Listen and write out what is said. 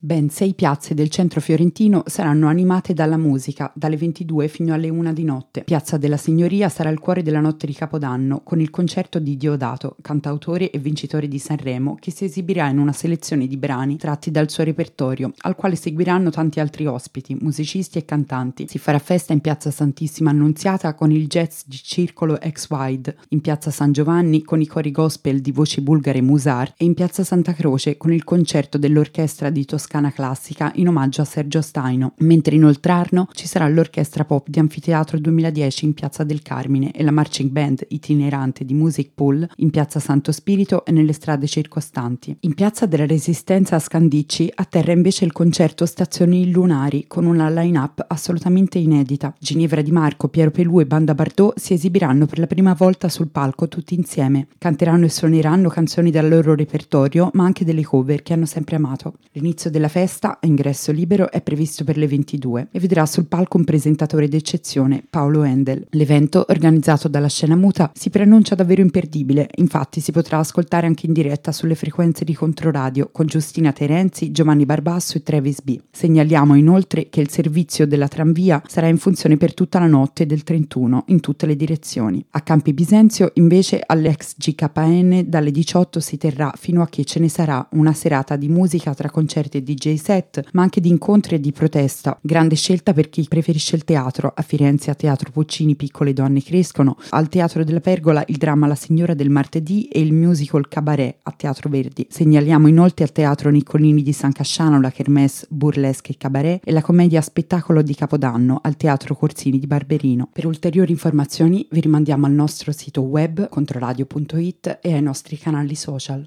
Ben 6 piazze del centro fiorentino saranno animate dalla musica, dalle 22 fino alle 1 di notte. Piazza della Signoria sarà il cuore della notte di Capodanno, con il concerto di Diodato, cantautore e vincitore di Sanremo, che si esibirà in una selezione di brani tratti dal suo repertorio, al quale seguiranno tanti altri ospiti, musicisti e cantanti. Si farà festa in piazza Santissima Annunziata con il jazz di Circolo X-Wide, in piazza San Giovanni con i cori gospel di voci bulgare Musar e in piazza Santa Croce con il concerto dell'orchestra di Toscana Classica in omaggio a Sergio Staino, mentre in Oltrarno ci sarà l'orchestra pop di Anfiteatro 2010 in piazza del Carmine e la marching band itinerante di Music Pool in piazza Santo Spirito e nelle strade circostanti. In piazza della Resistenza a Scandicci atterra invece il concerto Stazioni Lunari con una line-up assolutamente inedita. Ginevra Di Marco, Piero Pelù e Banda Bardot si esibiranno per la prima volta sul palco tutti insieme. Canteranno e suoneranno canzoni dal loro repertorio, ma anche delle cover che hanno sempre amato. L'inizio della festa, a ingresso libero, è previsto per le 22 e vedrà sul palco un presentatore d'eccezione, Paolo Endel. L'evento, organizzato dalla Scena Muta, si preannuncia davvero imperdibile, infatti si potrà ascoltare anche in diretta sulle frequenze di Controradio con Giustina Terenzi, Giovanni Barbasso e Travis B. Segnaliamo inoltre che il servizio della tranvia sarà in funzione per tutta la notte del 31 in tutte le direzioni. A Campi Bisenzio, invece, all'ex GKN dalle 18 si terrà fino a che ce ne sarà una serata di musica tra concerti e DJ set, ma anche di incontri e di protesta. Grande scelta per chi preferisce il teatro. A Firenze a Teatro Puccini Piccole donne crescono, al Teatro della Pergola il dramma La signora del martedì e il musical Cabaret a Teatro Verdi. Segnaliamo inoltre al Teatro Niccolini di San Casciano la kermesse Burlesque e Cabaret e la commedia Spettacolo di Capodanno al Teatro Corsini di Barberino. Per ulteriori informazioni vi rimandiamo al nostro sito web controradio.it e ai nostri canali social.